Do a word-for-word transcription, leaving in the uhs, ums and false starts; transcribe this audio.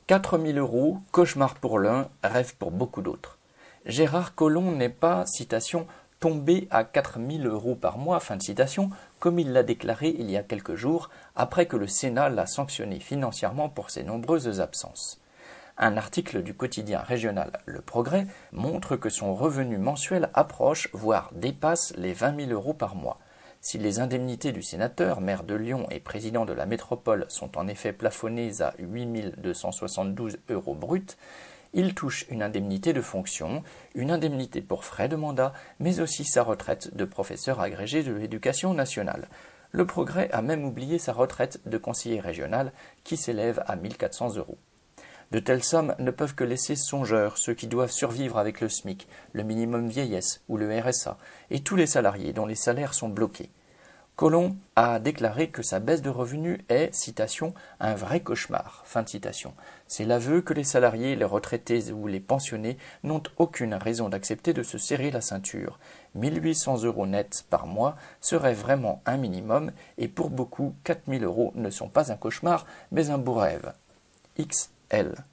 quatre mille euros, cauchemar pour l'un, rêve pour beaucoup d'autres. Gérard Collomb n'est pas, citation, tombé à quatre mille euros par mois, fin de citation, comme il l'a déclaré il y a quelques jours, après que le Sénat l'a sanctionné financièrement pour ses nombreuses absences. Un article du quotidien régional Le Progrès montre que son revenu mensuel approche, voire dépasse les vingt mille euros par mois. Si les indemnités du sénateur, maire de Lyon et président de la métropole sont en effet plafonnées à huit mille deux cent soixante-douze euros bruts, il touche une indemnité de fonction, une indemnité pour frais de mandat, mais aussi sa retraite de professeur agrégé de l'éducation nationale. Le Progrès a même oublié sa retraite de conseiller régional qui s'élève à mille quatre cents euros. De telles sommes ne peuvent que laisser songeurs ceux qui doivent survivre avec le SMIC, le minimum vieillesse ou le R S A, et tous les salariés dont les salaires sont bloqués. Collomb a déclaré que sa baisse de revenus est, citation, un vrai cauchemar, fin de citation. C'est l'aveu que les salariés, les retraités ou les pensionnés n'ont aucune raison d'accepter de se serrer la ceinture. mille huit cents euros nets par mois serait vraiment un minimum et pour beaucoup, quatre mille euros ne sont pas un cauchemar mais un beau rêve. X L